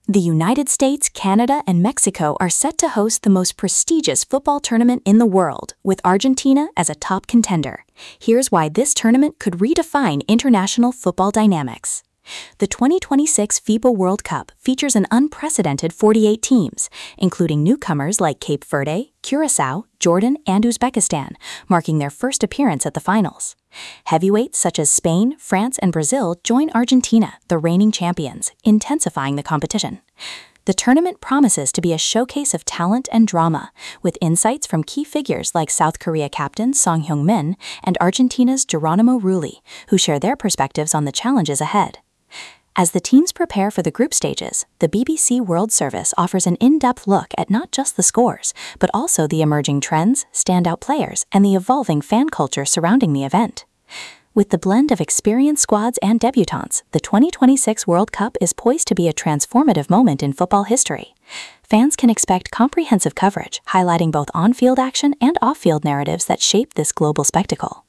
The United States, Canada, and Mexico are set to host the most prestigious football tournament in the world, with Argentina as a top contender. Here's why this tournament could redefine international football dynamics. The 2026 FIBA World Cup features an unprecedented 48 teams, including newcomers like Cape Verde, Curacao, Jordan, and Uzbekistan, marking their first appearance at the finals. Heavyweights such as Spain, France, and Brazil join Argentina, the reigning champions, intensifying the competition. The tournament promises to be a showcase of talent and drama, with insights from key figures like South Korea captain Song Heung-min and Argentina's Geronimo Rulli, who share their perspectives on the challenges ahead. As the teams prepare for the group stages, the BBC World Service offers an in-depth look at not just the scores, but also the emerging trends, standout players, and the evolving fan culture surrounding the event. With the blend of experienced squads and debutants, the 2026 World Cup is poised to be a transformative moment in football history. Fans can expect comprehensive coverage, highlighting both on-field action and off-field narratives that shape this global spectacle.